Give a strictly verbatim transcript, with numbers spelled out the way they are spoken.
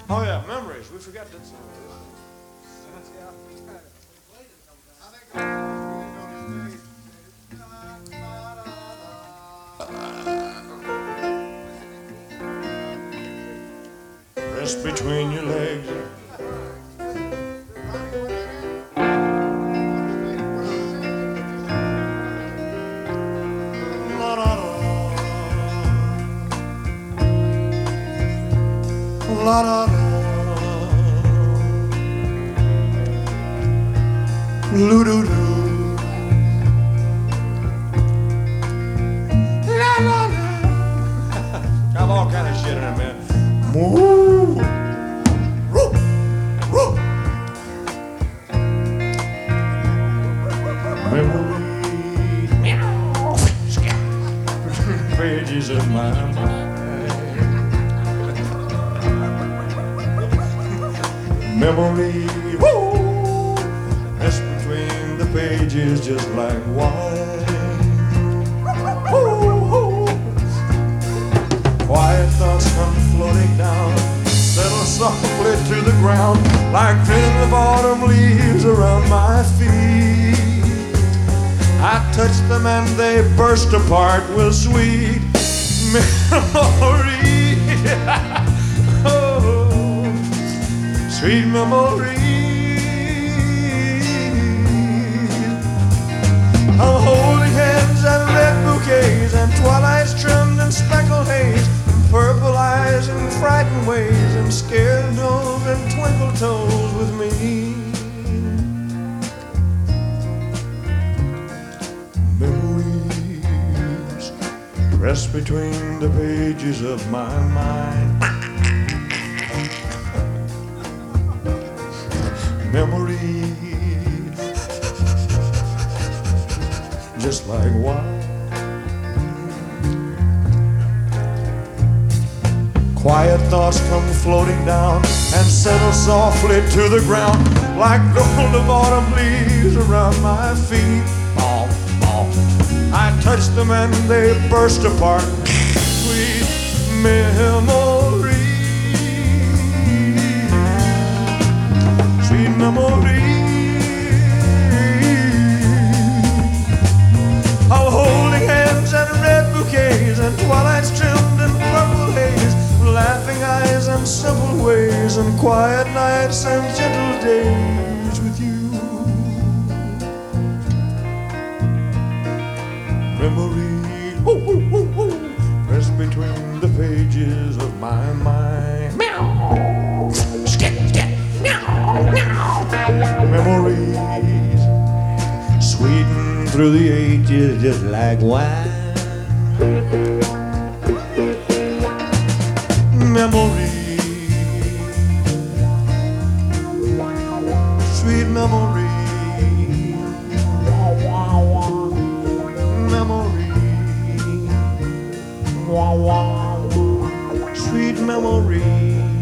Oh yeah, memories. We forgot that song. Rest between your legs. La la la. La la la. Loo-doo-doo. La la la. Got all kind of shit in it, man. Moo. Woo. Woo. Memories. Meow. Pages of my mind. Memories. Woo. Rest between the pages just like wine. Quiet thoughts come floating down, settle softly to the ground like thin of autumn leaves around my feet. I touch them and they burst apart with sweet memories. Oh, sweet memories. I'm holding hands and red bouquets and twilights trimmed in speckled haze, and purple eyes and frightened ways, and scared nose and twinkle toes with me. Memories rest between the pages of my mind. Memories just like wine. Quiet thoughts come floating down and settle softly to the ground like gold of autumn leaves around my feet. Ball, ball. I touch them and they burst apart. Sweet memories. Sweet memories. I'm holding hands and red bouquets and twilights trimmed in purple haze, laughing eyes and simple ways, and quiet nights and gentle days with you. Memories, woo, woo, woo, woo, rest between the pages of my mind. Meow, skip, skip, meow, meow. Memories, sweeten through the ages just like wine. Memories, sweet memories, memories, sweet memories.